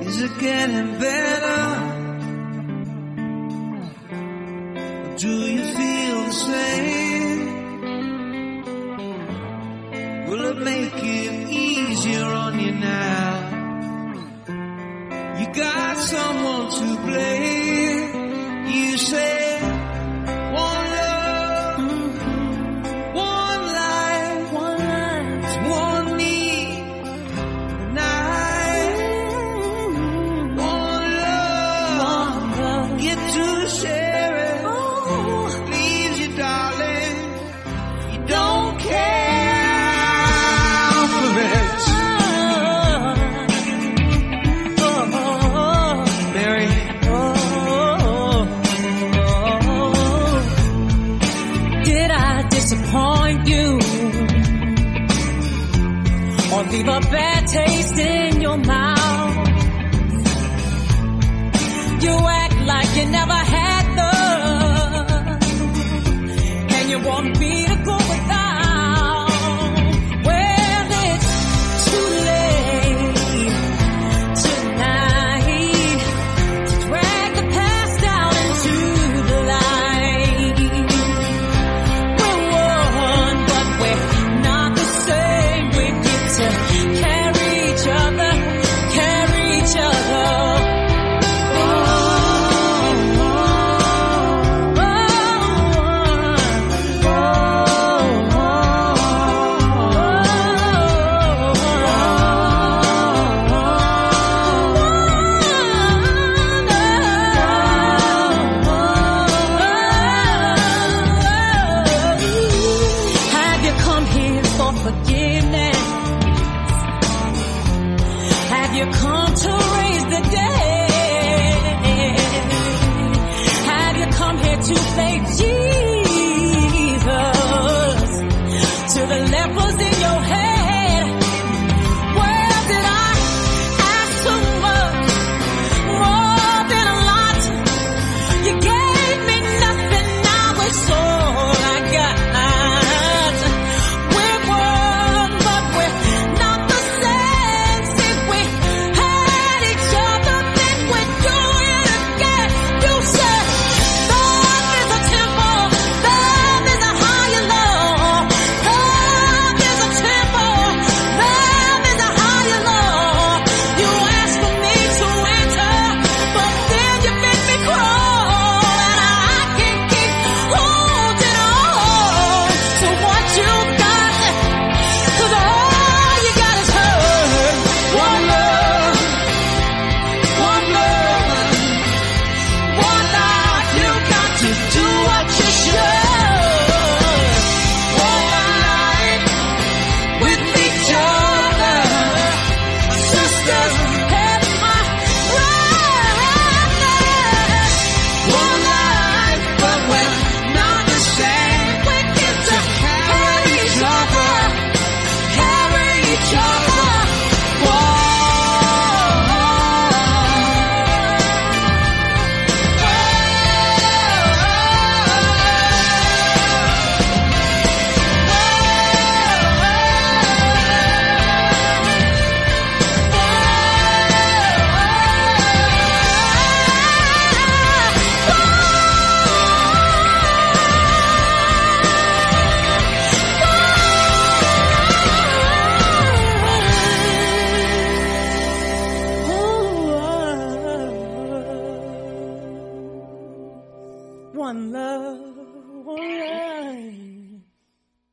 Is it getting better? Do you feel the same? Will it make it easier on you now? You got someone to blame. You say one love, one life, one need, night, one love, get to share it. Please you, darling, you don't care for it. Mary, did I disappoint you or leave a bad taste in your mouth? You act like you never had love, and you want me to go without. Well, it's too late tonight to drag the past down into the light. We're one, but we're not the same. We get to carry each other, carry each other. Have you come here for forgiveness? Have you come to raise the dead? Have you come here to play Jesus to the lepers in your head? Well, did I ask too much, more than a lot? You gave me nothing, now it's all I got. We're one, but we're not the same. Since we had each other, then we're doing it again. You said love is a temple, love is a higher law. Love is a temple, love is a higher law. You asked for me to enter, but then you make me crawl, and I can't keep holding on to what you got, 'cause all you got is hurt. One love, one love, one life. You got to do what you should. One life with each other, sisters, head my right. One life, but we're not the same. We get to carry each other, carry each other. One love, one life.